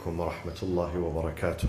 عليكم ورحمة الله وبركاته.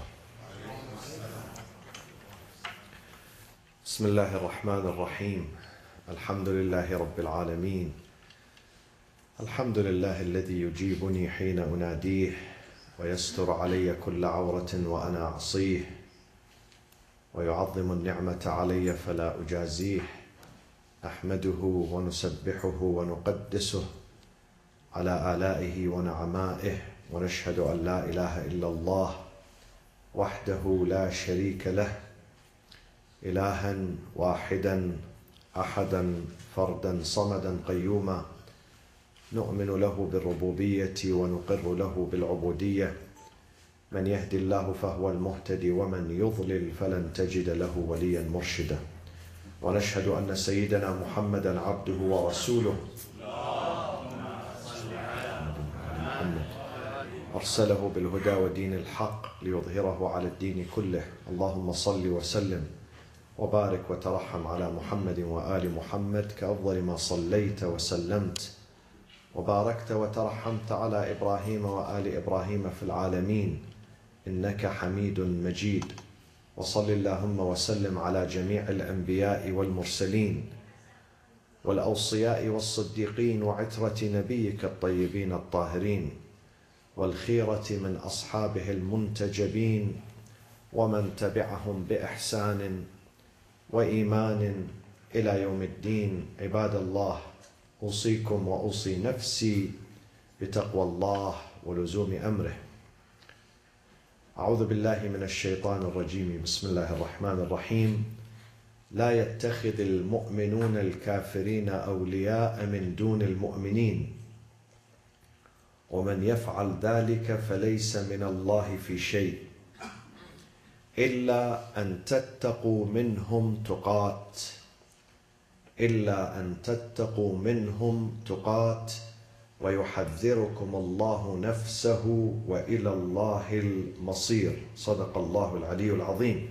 بسم الله الرحمن الرحيم. الحمد لله رب العالمين. الحمد لله الذي يجيبني حين أناديه ويستر علي كل عورة وأنا أعصيه ويعظم النعمة علي فلا أجازيه. أحمده ونسبحه ونقدسه على آلائه ونعمائه، ونشهد أن لا إله إلا الله وحده لا شريك له، إلها واحدا أحدا فردا صمدا قيوما، نؤمن له بالربوبية ونقر له بالعبودية. من يهدي الله فهو المهتدي ومن يضلل فلن تجد له وليا مرشدا. ونشهد أن سيدنا محمدا عبده ورسوله أرسله بالهدى ودين الحق ليظهره على الدين كله. اللهم صل وسلم وبارك وترحم على محمد وآل محمد كأفضل ما صليت وسلمت وباركت وترحمت على إبراهيم وآل إبراهيم في العالمين إنك حميد مجيد. وصل اللهم وسلم على جميع الأنبياء والمرسلين والأوصياء والصديقين وعترة نبيك الطيبين الطاهرين والخيرة من أصحابه المنتجبين ومن تبعهم بإحسان وإيمان إلى يوم الدين. عباد الله، أوصيكم وأوصي نفسي بتقوى الله ولزوم أمره. أعوذ بالله من الشيطان الرجيم. بسم الله الرحمن الرحيم. لا يتخذ المؤمنون الكافرين أولياء من دون المؤمنين ومن يفعل ذلك فليس من الله في شيء إلا أن تتقوا منهم تقات ويحذركم الله نفسه وإلى الله المصير. صدق الله العلي العظيم.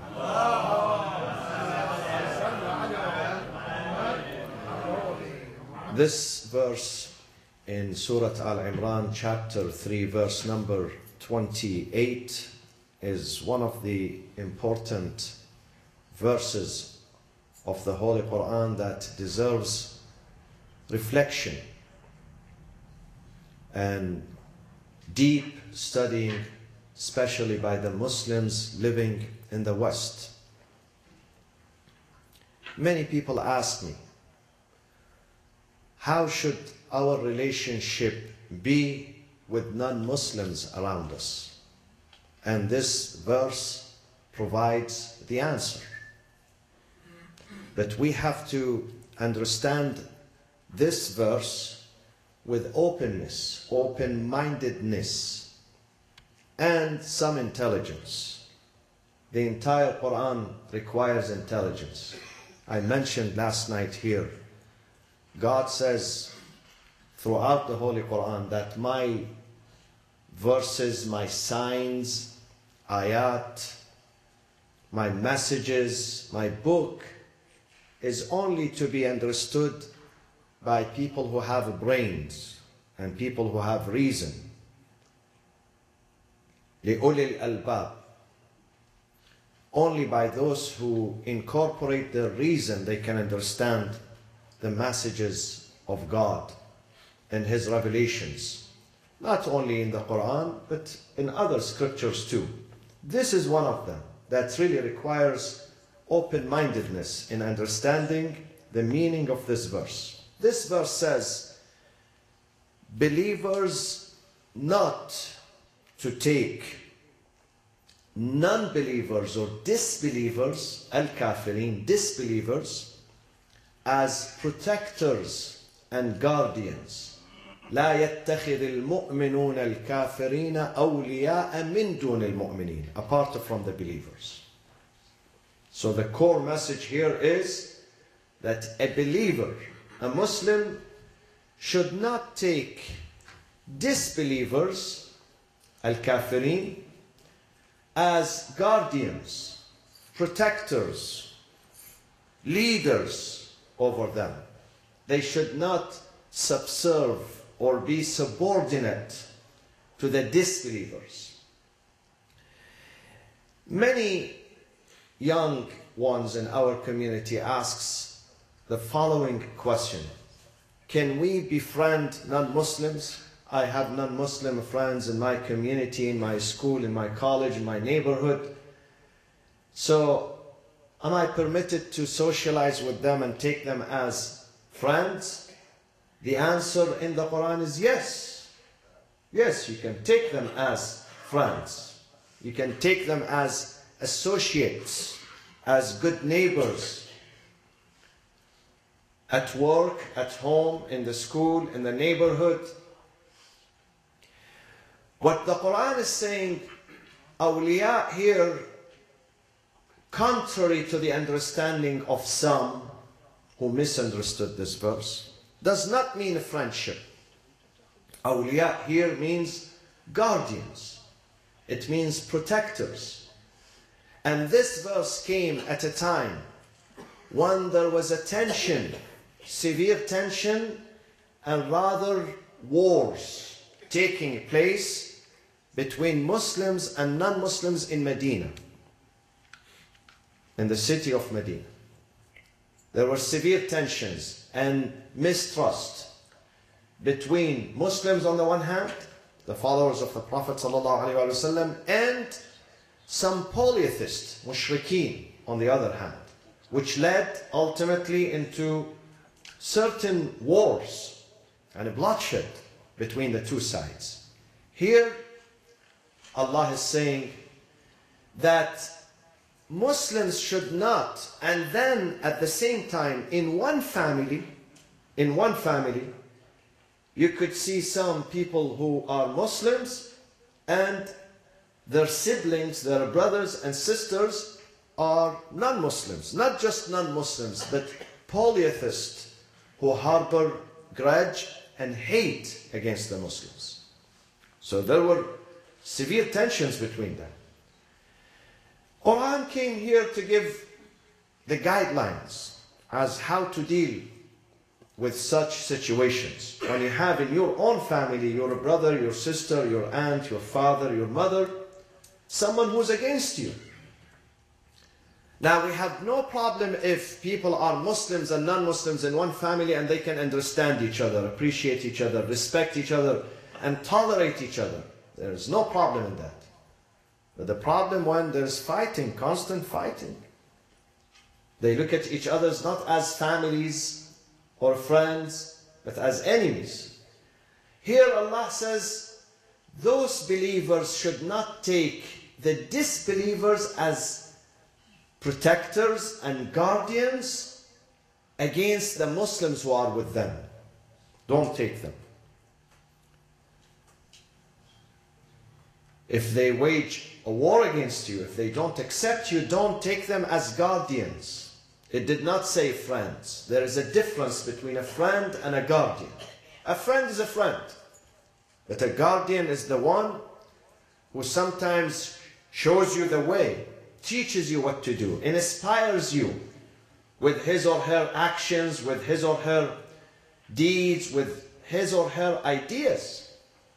This verse in Surah Al-Imran, chapter 3, verse number 28, is one of the important verses of the Holy Quran that deserves reflection and deep studying, especially by the Muslims living in the West. Many people ask me, how should our relationship be with non-Muslims around us? And this verse provides the answer. But we have to understand this verse with openness, open-mindedness, and some intelligence. The entire Quran requires intelligence. I mentioned last night here, God says throughout the Holy Quran that my verses, my signs, ayat, my messages, my book is only to be understood by people who have brains and people who have reason. لِأُولِي الْأَلْبَابِ. Only by those who incorporate their reason they can understand the messages of God and His revelations, not only in the Quran but in other scriptures too. This is one of them that really requires open-mindedness in understanding the meaning of this verse. This verse says, believers not to take non-believers or disbelievers, al-kafirin, disbelievers, as protectors and guardians. لا يتخذ المؤمنون الكافرين أولياء من دون المؤمنين, apart from the believers. So the core message here is that a believer, a Muslim, should not take disbelievers, al-kafirin, as guardians, protectors, leaders over them. They should not subserve or be subordinate to the disbelievers. Many young ones in our community asks the following question: can we befriend non-Muslims? I have non-Muslim friends in my community, in my school, in my college, in my neighborhood. So, am I permitted to socialize with them and take them as friends? The answer in the Quran is yes. Yes, you can take them as friends. You can take them as associates, as good neighbors. At work, at home, in the school, in the neighborhood. What the Quran is saying, awliya here, contrary to the understanding of some who misunderstood this verse, does not mean a friendship. Awliya here means guardians. It means protectors. And this verse came at a time when there was a tension, severe tension, and rather wars taking place between Muslims and non-Muslims in Medina, in the city of Medina. There were severe tensions and mistrust between Muslims on the one hand, the followers of the Prophet ﷺ, and some polytheists, mushrikeen, on the other hand, which led ultimately into certain wars and a bloodshed between the two sides. Here, Allah is saying that Muslims should not, and then at the same time, in one family, you could see some people who are Muslims and their siblings, their brothers and sisters are non-Muslims. Not just non-Muslims, but polytheists who harbor grudge and hate against the Muslims. So there were severe tensions between them. Quran came here to give the guidelines as how to deal with such situations. When you have in your own family, your brother, your sister, your aunt, your father, your mother, someone who's against you. Now we have no problem if people are Muslims and non-Muslims in one family and they can understand each other, appreciate each other, respect each other, and tolerate each other. There is no problem in that. But the problem when there's fighting, constant fighting. They look at each other not as families or friends, but as enemies. Here Allah says, those believers should not take the disbelievers as protectors and guardians against the Muslims who are with them. Don't take them. If they wage a war against you, if they don't accept you, don't take them as guardians. It did not say friends. There is a difference between a friend and a guardian. A friend is a friend, but a guardian is the one who sometimes shows you the way, teaches you what to do, inspires you with his or her actions, with his or her deeds, with his or her ideas.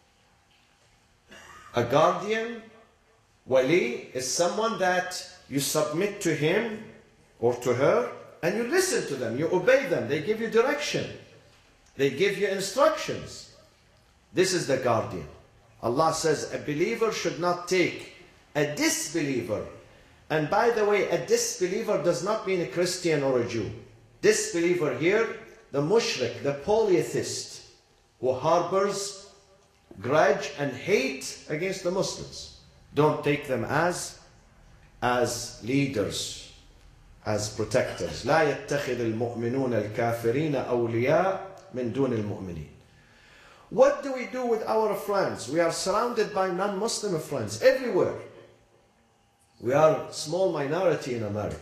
A guardian, wali, is someone that you submit to him or to her and you listen to them, you obey them, they give you direction, they give you instructions. This is the guardian. Allah says a believer should not take a disbeliever. And by the way, a disbeliever does not mean a Christian or a Jew. Disbeliever here, the mushrik, the polytheist, who harbors grudge and hate against the Muslims. Don't take them as leaders, as protectors. لا يتخذ المؤمنون الكافرين أولياء من دون المؤمنين. What do we do with our friends? We are surrounded by non-Muslim friends everywhere. We are a small minority in America.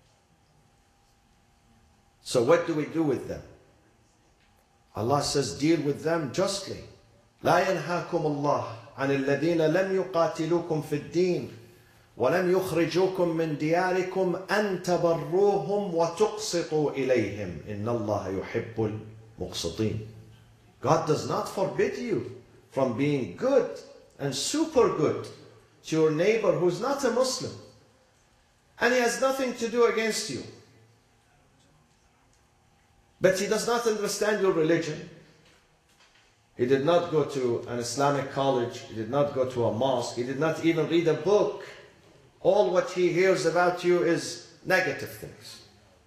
So what do we do with them? Allah says, deal with them justly. لا ينهاكم الله عن الذين لم يقاتلوكم في الدين ولم يخرجوكم من دياركم أن تبروهم وتقسطوا إليهم إن الله يحب المقسطين. God does not forbid you from being good and super good to your neighbor who's not a Muslim. and he has nothing to do against you. But he does not understand your religion. He did not go to an Islamic college. He did not go to a mosque. He did not even read a book. All what he hears about you is negative things.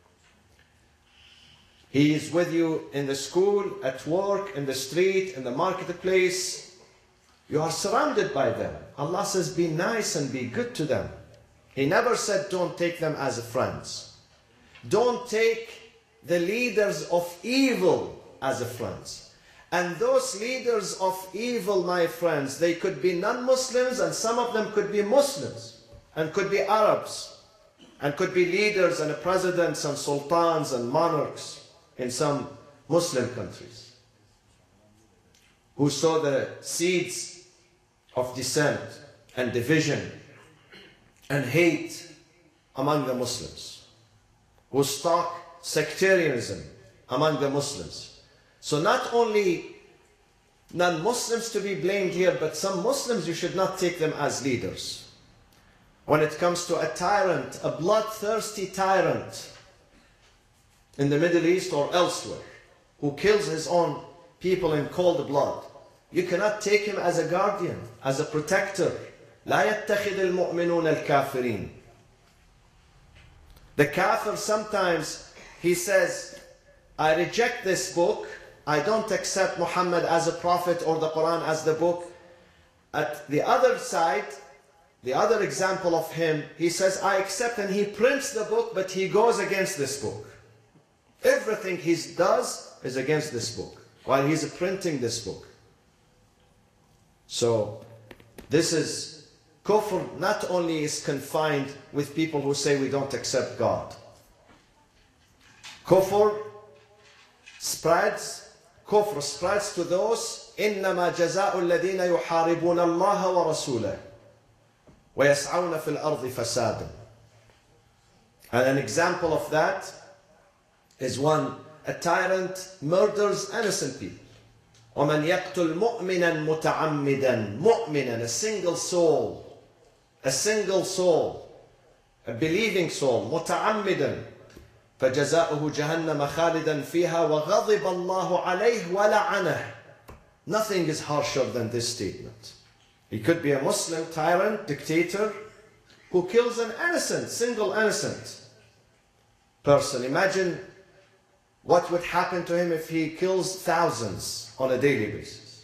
He is with you in the school, at work, in the street, in the marketplace. You are surrounded by them. Allah says, be nice and be good to them. He never said, don't take them as friends. Don't take the leaders of evil as friends. And those leaders of evil, my friends, they could be non-Muslims, and some of them could be Muslims, and could be Arabs, and could be leaders and presidents and sultans and monarchs in some Muslim countries, who sow the seeds of dissent and division and hate among the Muslims, who stock sectarianism among the Muslims. So not only non-Muslims to be blamed here, but some Muslims, you should not take them as leaders. When it comes to a tyrant, a bloodthirsty tyrant in the Middle East or elsewhere, who kills his own people in cold blood, you cannot take him as a guardian, as a protector. لا يتخذ المؤمنون الكافرين. The kafir sometimes, he says, I reject this book, I don't accept Muhammad as a prophet or the Quran as the book. At the other side, the other example of him, he says, I accept, and he prints the book, but he goes against this book. Everything he does is against this book, while he's printing this book. So, this is, kufr not only is confined with people who say we don't accept God. Kufr spreads to those إنما جزاء الذين يحاربون الله ورسوله ويسعون في الأرض فسادا. And an example of that is when a tyrant murders innocent people. ومن يقتل مؤمنا متعمدا, مؤمنا, a single soul, a believing soul, متعمدا, فجزاؤه جهنم خالدا فيها وغضب الله عليه ولعنه. Nothing is harsher than this statement. He could be a Muslim tyrant, dictator, who kills an innocent, single innocent person. Imagine what would happen to him if he kills thousands on a daily basis.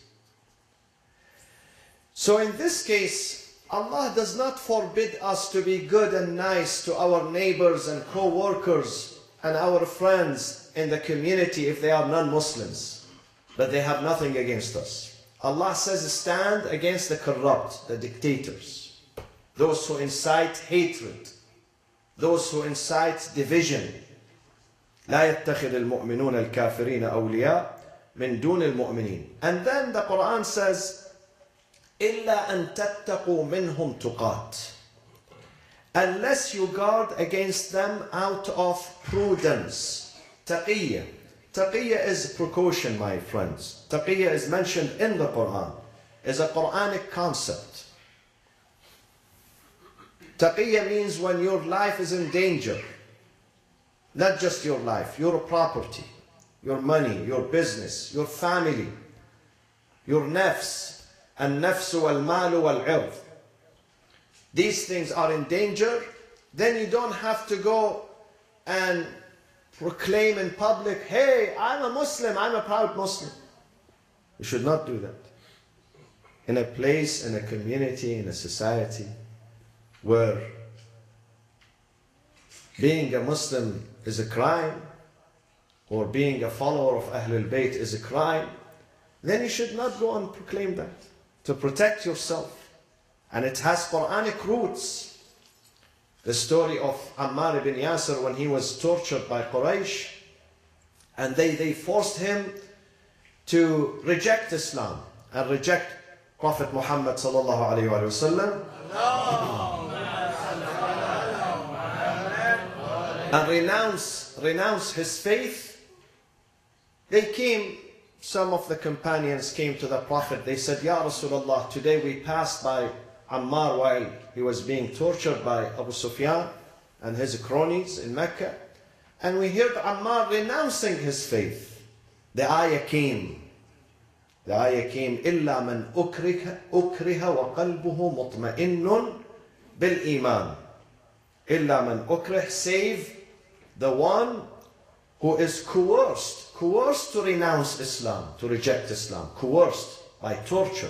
So in this case, Allah does not forbid us to be good and nice to our neighbors and co-workers and our friends in the community if they are non-Muslims, but they have nothing against us. Allah says, stand against the corrupt, the dictators, those who incite hatred, those who incite division. لا يتخذ المؤمنون الكافرين أولياء من دون المؤمنين. And then the Quran says, إلا أن تتقوا منهم تقات. Unless you guard against them out of prudence. Taqiyya. Taqiyya is precaution, my friends. Taqiyya is mentioned in the Quran. Is a Quranic concept. Taqiyya means when your life is in danger. Not just your life, your property, your money, your business, your family, your nafs, النفس والمال والعرض. These things are in danger, then you don't have to go and proclaim in public, hey, I'm a Muslim, I'm a proud Muslim. You should not do that. In a place, in a community, in a society where being a Muslim is a crime, or being a follower of Ahlul Bayt is a crime, then you should not go and proclaim that. To protect yourself. And it has Quranic roots. The story of Ammar ibn Yasir when he was tortured by Quraysh, and they forced him to reject Islam and reject Prophet Muhammad sallallahu alaihi wasallam, and renounce his faith. They came, some of the companions came to the Prophet. They said, Ya Rasulullah, today we passed by Ammar while he was being tortured by Abu Sufyan, and his cronies in Mecca. And we heard Ammar renouncing his faith. The ayah came. The ayah came, إِلَّا مَنْ أُكْرِهَ وَقَلْبُهُ مُطْمَئِنٌ بِالْإِيمَانِ. إِلَّا مَنْ أُكْرِهَ, save the one who is coerced to renounce Islam, to reject Islam, coerced by torture,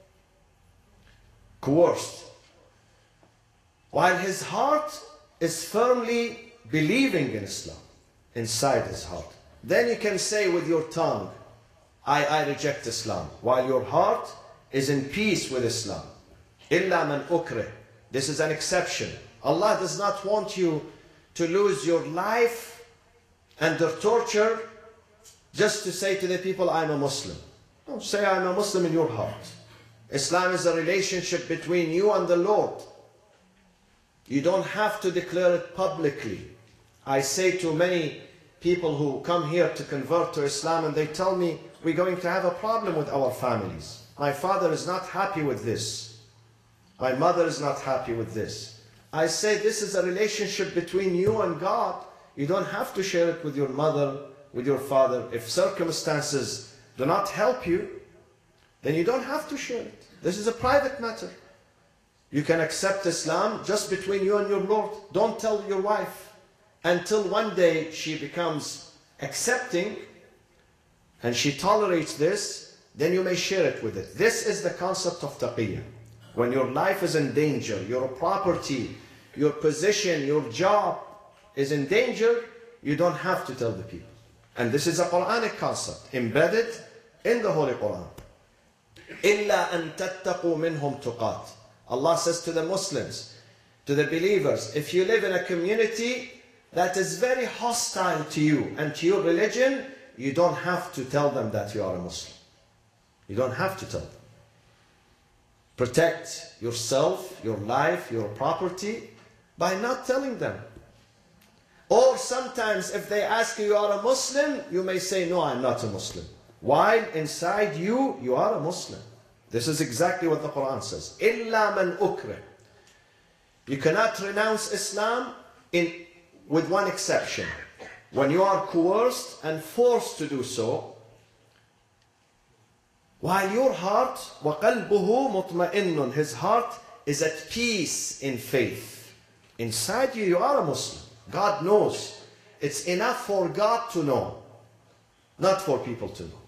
coerced, while his heart is firmly believing in Islam inside his heart. Then you can say with your tongue, I reject Islam, while your heart is in peace with Islam. إِلَّا مَنْ أُكْرِهَ. This is an exception. Allah does not want you to lose your life under torture just to say to the people, I'm a Muslim. No, say I'm a Muslim in your heart. Islam is a relationship between you and the Lord. You don't have to declare it publicly. I say to many people who come here to convert to Islam and they tell me, we're going to have a problem with our families. My father is not happy with this. My mother is not happy with this. I say this is a relationship between you and God. You don't have to share it with your mother, with your father. If circumstances do not help you, then you don't have to share it. This is a private matter. You can accept Islam just between you and your Lord. Don't tell your wife until one day she becomes accepting and she tolerates this, then you may share it with it. This is the concept of taqiyya. When your life is in danger, your property, your position, your job is in danger, you don't have to tell the people. And this is a Quranic concept embedded in the Holy Quran. إِلَّا أَن تَتَّقُوا مِنْهُمْ تُقَاتٍ. Allah says to the Muslims, to the believers, if you live in a community that is very hostile to you and to your religion, you don't have to tell them that you are a Muslim. You don't have to tell them. Protect yourself, your life, your property by not telling them. Or sometimes if they ask you are a Muslim, you may say, no, I'm not a Muslim. While inside you, you are a Muslim. This is exactly what the Quran says. إِلَّا مَنْ أُكْرِهَ. You cannot renounce Islam with one exception. When you are coerced and forced to do so, while your heart, وَقَلْبُهُ مُطْمَئِنٌ, his heart is at peace in faith. Inside you, you are a Muslim. God knows. It's enough for God to know, not for people to know.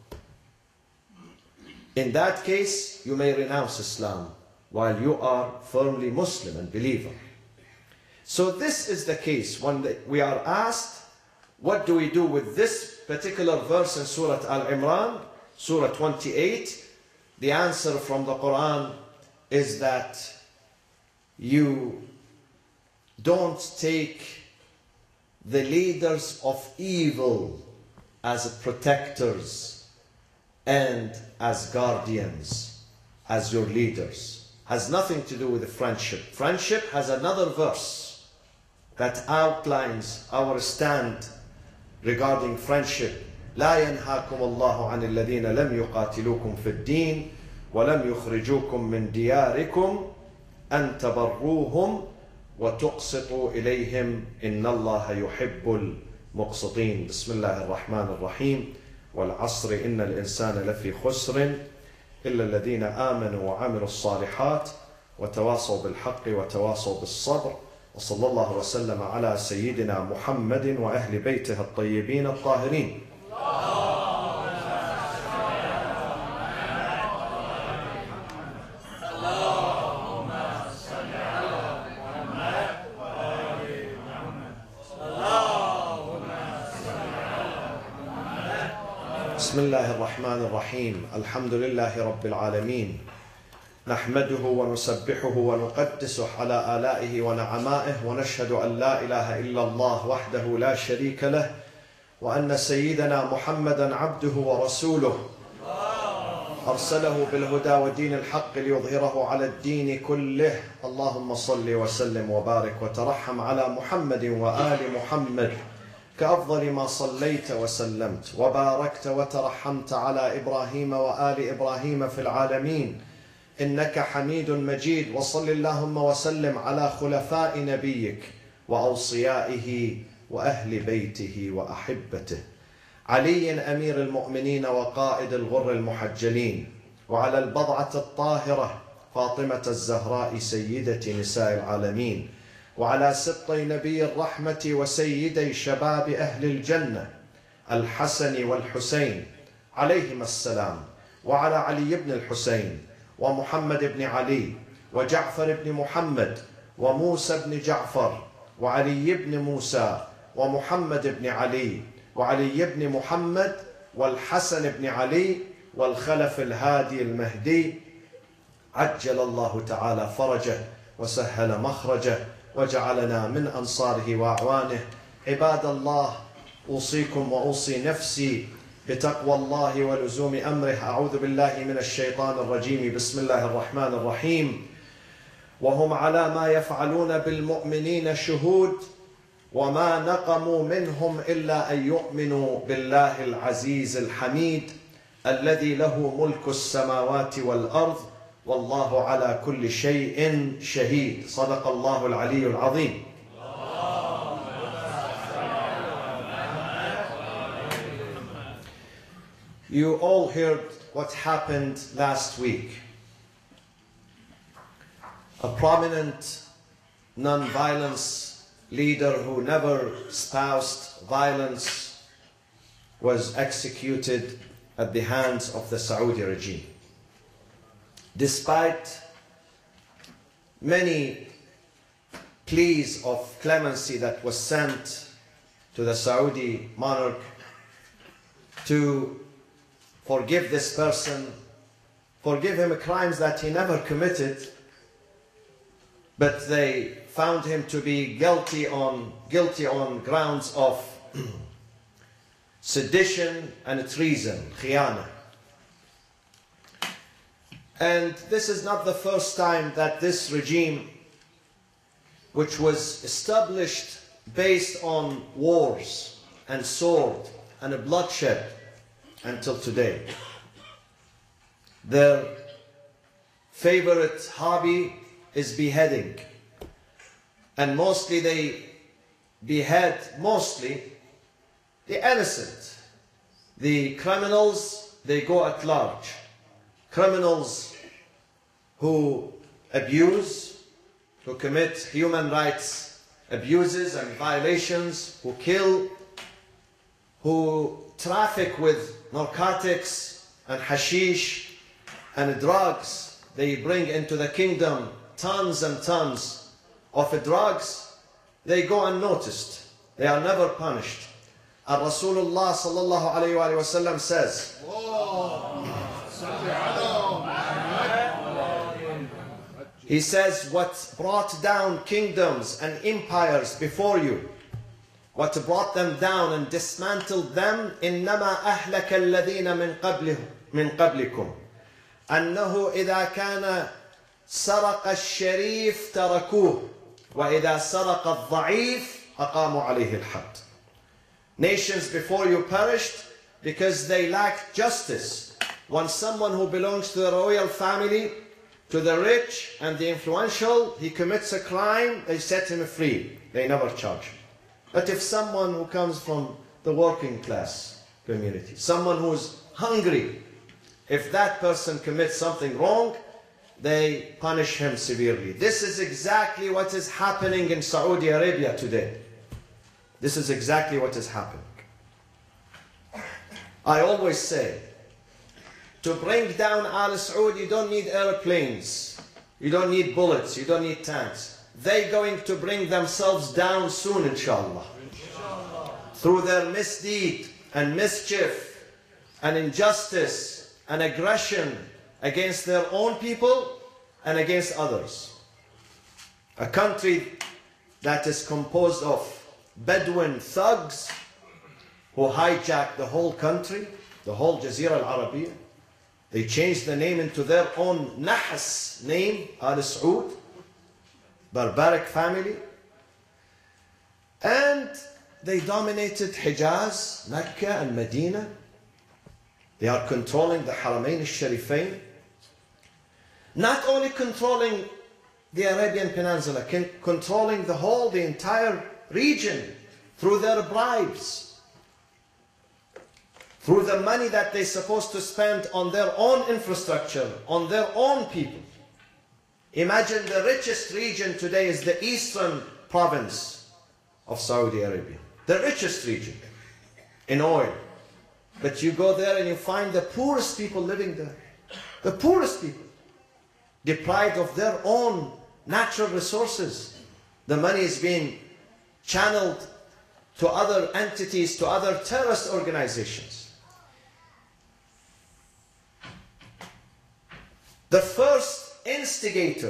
In that case, you may renounce Islam while you are firmly Muslim and believer. So this is the case when we are asked, what do we do with this particular verse in Surah Al-Imran, Surah 28? The answer from the Quran is that you don't take the leaders of evil as protectors and as guardians, as your leaders. Has nothing to do with the friendship. Friendship has another verse that outlines our stand regarding friendship. لا ينهاكم الله عن الذين لم يقاتلوكم في الدين ولم يخرجوكم من دياركم أن تبروهم وتقسطوا إليهم إن الله يحب المقسطين. بسم الله الرحمن الرحيم. والعصر إن الإنسان لفي خسر إلا الذين آمنوا وعملوا الصالحات وتواصوا بالحق وتواصوا بالصبر وصلى الله وسلم على سيدنا محمد وأهل بيته الطيبين الطاهرين. بسم الله الرحمن الرحيم. الحمد لله رب العالمين، نحمده ونسبحه ونقدسه على آلائه ونعمائه، ونشهد أن لا إله إلا الله وحده لا شريك له، وأن سيدنا محمدا عبده ورسوله أرسله بالهدى ودين الحق ليظهره على الدين كله. اللهم صل وسلم وبارك وترحم على محمد وآل محمد كأفضل ما صليت وسلمت وباركت وترحمت على إبراهيم وآل إبراهيم في العالمين إنك حميد مجيد. وصل اللهم وسلم على خلفاء نبيك وأوصيائه وأهل بيته وأحبته، علي أمير المؤمنين وقائد الغر المحجلين، وعلى البضعة الطاهرة فاطمة الزهراء سيدة نساء العالمين، وعلى سبطي نبي الرحمة وسيدي شباب أهل الجنة الحسن والحسين عليهما السلام، وعلى علي بن الحسين ومحمد بن علي وجعفر بن محمد وموسى بن جعفر وعلي بن موسى ومحمد بن علي وعلي بن محمد والحسن بن علي والخلف الهادي المهدي، عجل الله تعالى فرجه وسهل مخرجه وجعلنا من أنصاره وأعوانه. عباد الله، أوصيكم وأوصي نفسي بتقوى الله ولزوم أمره. أعوذ بالله من الشيطان الرجيم. بسم الله الرحمن الرحيم. وهم على ما يفعلون بالمؤمنين شهود، وما نقموا منهم إلا أن يؤمنوا بالله العزيز الحميد الذي له ملك السماوات والأرض والله على كل شيء شهيد. صدق الله العلي العظيم. You all heard what happened last week. A prominent non-violence leader who never espoused violence was executed at the hands of the Saudi regime. Despite many pleas of clemency that was sent to the Saudi monarch to forgive this person, forgive him crimes that he never committed, but they found him to be guilty on grounds of sedition and treason, khiyana. And this is not the first time that this regime, which was established based on wars and sword and bloodshed until today, their favorite hobby is beheading. And mostly they behead the innocent. The criminals, they go at large. Criminals who abuse, who commit human rights abuses and violations, who kill, who traffic with narcotics and hashish and drugs. They bring into the kingdom tons and tons of drugs. They go unnoticed. They are never punished. And Rasulullah sallallahu alayhi wa sallam says, he says, what brought down kingdoms and empires before you, what brought them down and dismantled them, إنما أهلك الذين من قبلكم أنه إذا كان سرق الشريف تركوه وإذا سرق الضعيف أقاموا عليه الحد. Nations before you perished because they lacked justice. When someone who belongs to the royal family, to the rich and the influential, he commits a crime, they set him free. They never charge him. But if someone who comes from the working class community, someone who's hungry, if that person commits something wrong, they punish him severely. This is exactly what is happening in Saudi Arabia today. This is exactly what is happening. I always say, to bring down Al Saud, you don't need airplanes, you don't need bullets, you don't need tanks. They're going to bring themselves down soon, inshallah. Through their misdeed and mischief and injustice and aggression against their own people and against others. A country that is composed of Bedouin thugs who hijacked the whole country, the whole Jazeera al-Arabiya. They changed the name into their own Nahas name, Al Saud, barbaric family. And they dominated Hijaz, Mecca and Medina. They are controlling the Haramain al-Sharifain. Not only controlling the Arabian Peninsula, controlling the entire region through their bribes, through the money that they're supposed to spend on their own infrastructure, on their own people. Imagine the richest region today is the eastern province of Saudi Arabia. The richest region in oil. But you go there and you find the poorest people living there. The poorest people. Deprived of their own natural resources. The money is being channeled to other entities, to other terrorist organizations. The first instigator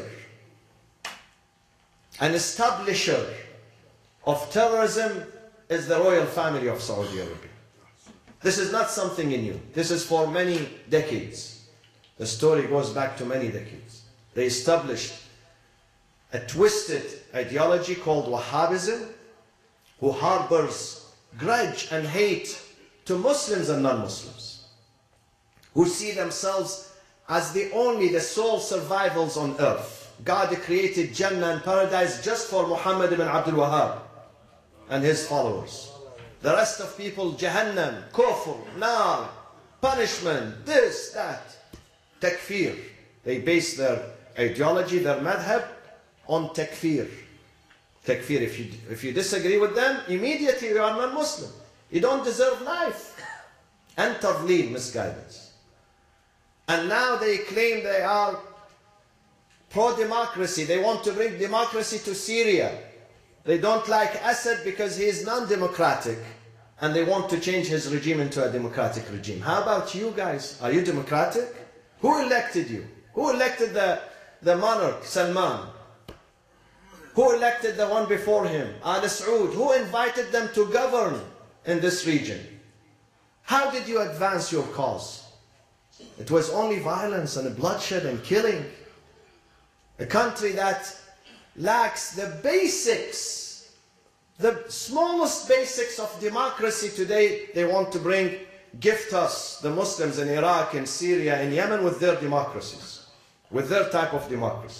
and establisher of terrorism is the royal family of Saudi Arabia. This is not something new. This is for many decades. The story goes back to many decades. They established a twisted ideology called Wahhabism, who harbors grudge and hate to Muslims and non-Muslims, who see themselves as the sole survivals on earth. God created Jannah and paradise just for Muhammad ibn Abdul Wahhab and his followers. The rest of people, Jahannam, Kufr, Nar, punishment, this, that. Takfir. They base their ideology, their madhab, on takfir. Takfir, if you disagree with them, immediately you are non-Muslim. You don't deserve life. And tadleel, misguidance. And now they claim they are pro-democracy. They want to bring democracy to Syria. They don't like Assad because he is non-democratic. And they want to change his regime into a democratic regime. How about you guys? Are you democratic? Who elected you? Who elected the monarch, Salman? Who elected the one before him, Al Saud? Who invited them to govern in this region? How did you advance your cause? It was only violence and bloodshed and killing. A country that lacks the basics, the smallest basics of democracy today, they want to gift us, the Muslims in Iraq, in Syria, in Yemen, with their democracies, with their type of democracy.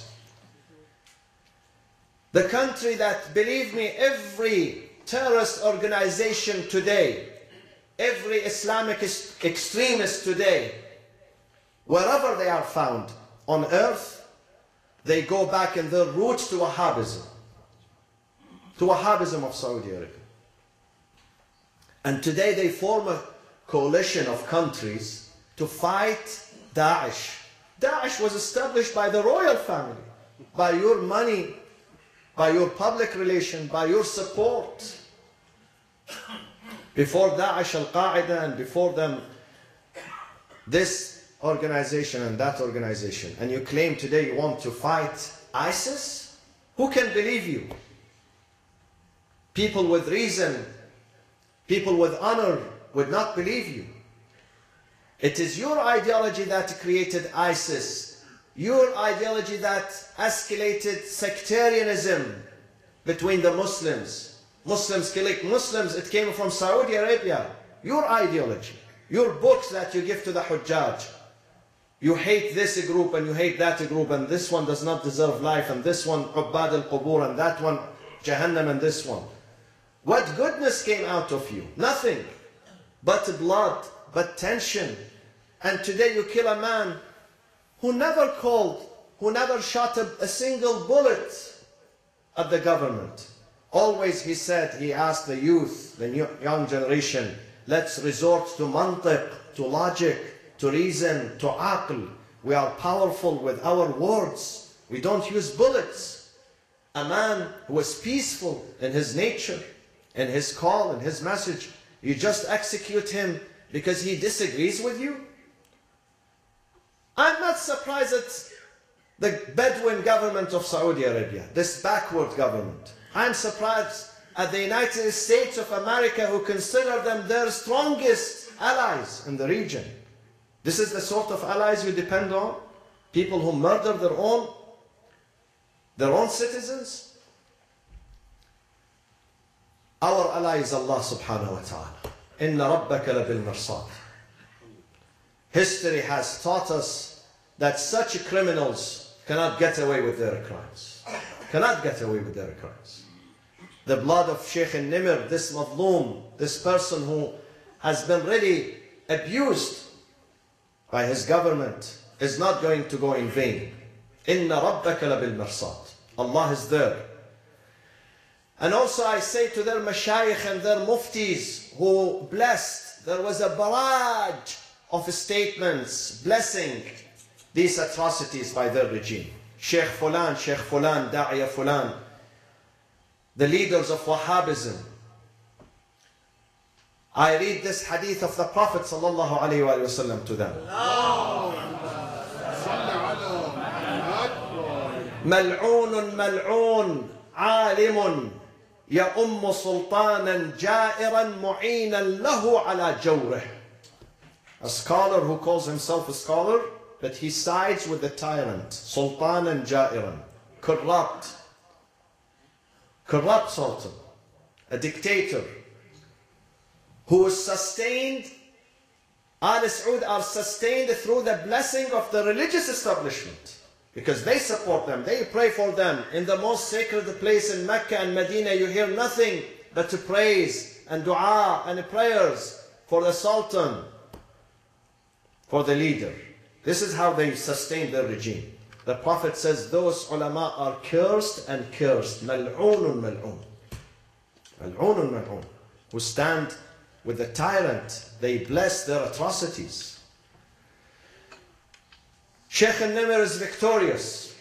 The country that, believe me, every terrorist organization today, every Islamic extremist today, wherever they are found on earth, they go back in their roots to Wahhabism of Saudi Arabia. And today they form a coalition of countries to fight Daesh. Daesh was established by the royal family, by your money, by your public relation, by your support. Before Daesh, Al-Qaeda, and before them, this organization and that organization. And you claim today you want to fight ISIS? Who can believe you? People with reason, people with honor would not believe you. It is your ideology that created ISIS. Your ideology that escalated sectarianism between the Muslims. Muslims killing Muslims, it came from Saudi Arabia. Your ideology. Your books that you give to the Hujjaj. You hate this group and you hate that group, and this one does not deserve life, and this one Ubbad al-Qubur, and that one Jahannam, and this one. What goodness came out of you? Nothing. But blood, but tension. And today you kill a man who never shot a single bullet at the government. Always he asked the youth, the young generation, let's resort to mantiq, to logic, to reason, to aql. We are powerful with our words. We don't use bullets. A man who was peaceful in his nature, in his call, in his message, you just execute him because he disagrees with you? I'm not surprised at the Bedouin government of Saudi Arabia, this backward government. I'm surprised at the United States of America, who consider them their strongest allies in the region. This is the sort of allies you depend on? People who murder their own citizens? Our ally is Allah subhanahu wa ta'ala. Inna rabbaka labil mirsad. History has taught us that such criminals cannot get away with their crimes. Cannot get away with their crimes. The blood of Sheikh al-Nimr, this madloom, this person who has been really abused by his government, is not going to go in vain. Inna rabbaka labil mirsad. Allah is there. And also I say to their mashayikh and their muftis who blessed, there was a barrage of statements blessing these atrocities by their regime. Sheikh Fulan, Da'iya Fulan, the leaders of Wahhabism. I read this hadith of the Prophet sallallahu alaihi wasallam to them. ملعون ملعون عالم يؤم سلطانا جائرا معينا له على جوره. A scholar who calls himself a scholar, but he sides with the tyrant. Sultanan Jairan, corrupt sultan, a dictator, who is sustained. Al Saud are sustained through the blessing of the religious establishment, because they support them, they pray for them. In the most sacred place in Mecca and Medina, you hear nothing but praise and dua and prayers for the sultan, for the leader. This is how they sustain their regime. The Prophet says those ulama are cursed and cursed. Mal'oonun mal'oon. Mal'oonun mal'oon. Who stand with the tyrant, they bless their atrocities. Sheikh al-Nimr is victorious,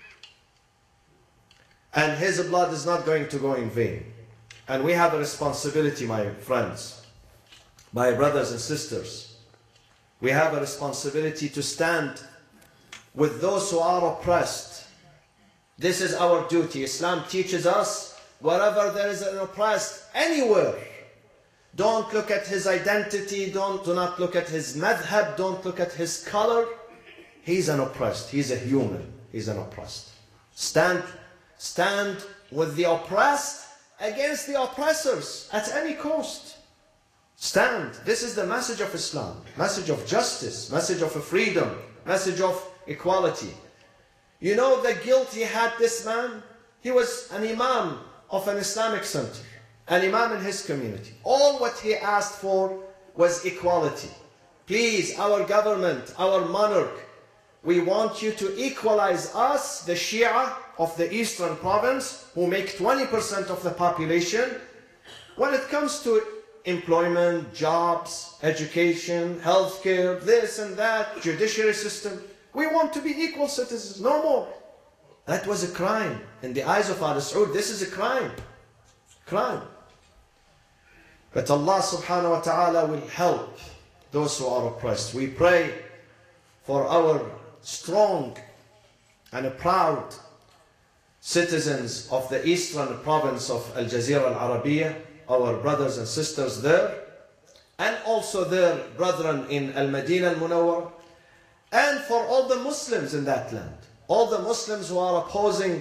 and his blood is not going to go in vain. And we have a responsibility, my friends, my brothers and sisters. We have a responsibility to stand with those who are oppressed. This is our duty. Islam teaches us, wherever there is an oppressed, anywhere, don't look at his identity, do not look at his madhab, don't look at his color. He's an oppressed, he's a human, he's an oppressed. Stand with the oppressed against the oppressors at any cost. Stand. This is the message of Islam. Message of justice, message of freedom, message of equality. You know the guilt he had, this man? He was an imam of an Islamic center, an imam in his community. All what he asked for was equality. Please, our government, our monarch, we want you to equalize us, the Shia of the eastern province, who make 20% of the population, when it comes to employment, jobs, education, healthcare, this and that, judiciary system. We want to be equal citizens, no more. That was a crime. In the eyes of Al Saud, this is a crime. Crime. But Allah subhanahu wa ta'ala will help those who are oppressed. We pray for our strong and proud citizens of the eastern province of Al Jazeera Al Arabiya, our brothers and sisters there, and also their brethren in Al Madinah Al Munawwar, and for all the Muslims in that land, all the Muslims who are opposing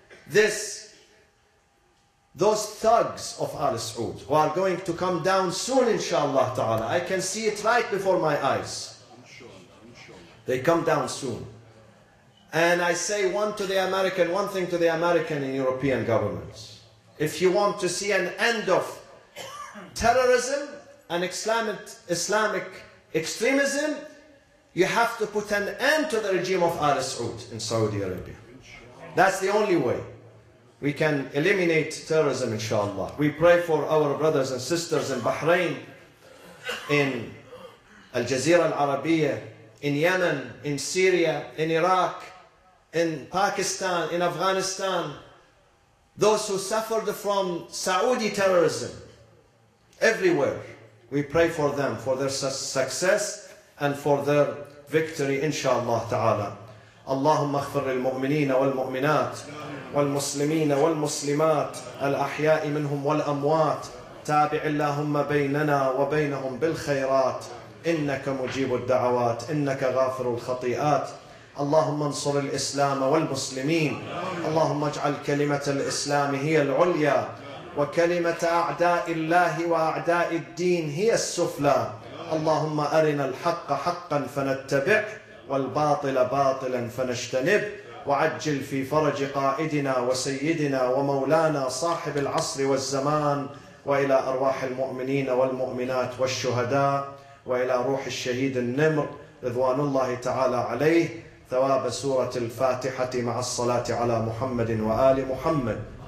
those thugs of Al Saud, who are going to come down soon, inshallah ta'ala. I can see it right before my eyes. They come down soon. And I say one thing to the American and European governments. If you want to see an end of terrorism and Islamic extremism, you have to put an end to the regime of Al Saud in Saudi Arabia. That's the only way we can eliminate terrorism, inshallah. We pray for our brothers and sisters in Bahrain, in Al Jazeera Al Arabiya, in Yemen, in Syria, in Iraq, in Pakistan, in Afghanistan, those who suffered from Saudi terrorism, everywhere. We pray for them, for their success and for their victory, inshallah ta'ala. اللهم اغفر للمؤمنين والمؤمنات والمسلمين والمسلمات الأحياء منهم والأموات تابع اللهم بيننا وبينهم بالخيرات إنك مجيب الدعوات إنك غافر الخطيئات اللهم انصر الإسلام والمسلمين اللهم اجعل كلمة الإسلام هي العليا وكلمة أعداء الله وأعداء الدين هي السفلى اللهم أرنا الحق حقا فنتبعه والباطل باطلا فنجتنب وعجل في فرج قائدنا وسيدنا ومولانا صاحب العصر والزمان، وإلى أرواح المؤمنين والمؤمنات والشهداء، وإلى روح الشهيد النمر رضوان الله تعالى عليه، ثواب سورة الفاتحة مع الصلاة على محمد وآل محمد.